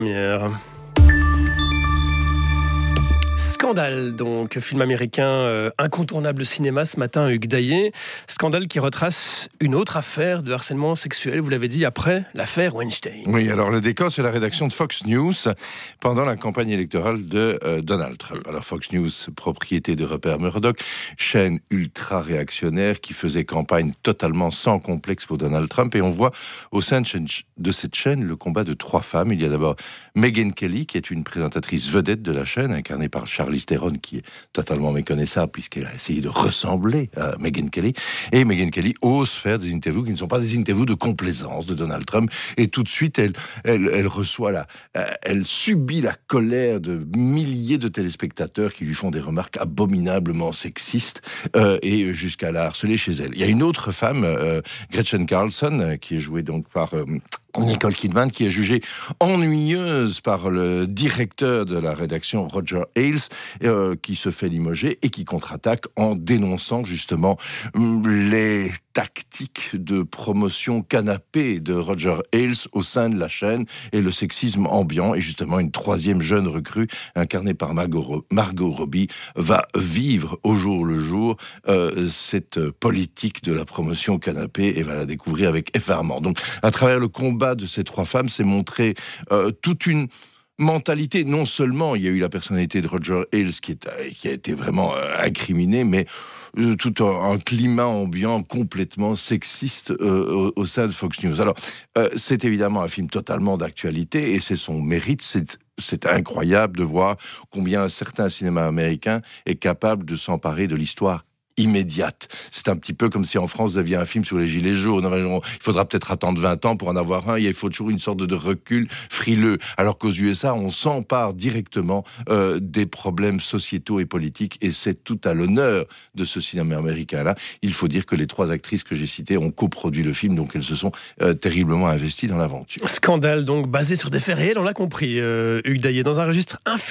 Scandale, donc, film américain incontournable cinéma ce matin, Hugues Daillet. Scandale qui retrace une autre affaire de harcèlement sexuel, vous l'avez dit, après l'affaire Weinstein. Oui, alors le décor, c'est la rédaction de Fox News pendant la campagne électorale de Donald Trump. Alors Fox News, propriété de Rupert Murdoch, chaîne ultra-réactionnaire qui faisait campagne totalement sans complexe pour Donald Trump. Et on voit au sein de cette chaîne le combat de trois femmes. Il y a d'abord Megyn Kelly, qui est une présentatrice vedette de la chaîne, incarnée par Charlize Theron, qui est totalement méconnaissable puisqu'elle a essayé de ressembler à Megyn Kelly. Et Megyn Kelly ose faire des interviews qui ne sont pas des interviews de complaisance de Donald Trump. Et tout de suite, elle reçoit elle subit la colère de milliers de téléspectateurs qui lui font des remarques abominablement sexistes et jusqu'à la harceler chez elle. Il y a une autre femme, Gretchen Carlson, qui est jouée donc par Nicole Kidman, qui est jugée ennuyeuse par le directeur de la rédaction, Roger Ailes, qui se fait limoger et qui contre-attaque en dénonçant justement les tactiques de promotion canapé de Roger Ailes au sein de la chaîne et le sexisme ambiant. Et justement, une troisième jeune recrue, incarnée par Margot Robbie, va vivre au jour le jour cette politique de la promotion canapé et va la découvrir avec effarement. Donc, à travers le combat de ces trois femmes, c'est montré toute une mentalité. Non seulement il y a eu la personnalité de Roger Ailes qui a été vraiment incriminée, mais tout un climat ambiant complètement sexiste au sein de Fox News. Alors, c'est évidemment un film totalement d'actualité et c'est son mérite. C'est incroyable de voir combien un certain cinéma américain est capable de s'emparer de l'histoire immédiate. C'est un petit peu comme si en France vous aviez un film sur les gilets jaunes. Il faudra peut-être attendre 20 ans pour en avoir un. Il faut toujours une sorte de recul frileux. Alors qu'aux USA, on s'empare directement des problèmes sociétaux et politiques et c'est tout à l'honneur de ce cinéma américain-là. Il faut dire que les trois actrices que j'ai citées ont coproduit le film, donc elles se sont terriblement investies dans l'aventure. Scandale donc basé sur des faits réels, on l'a compris, Hugues Daillet, dans un registre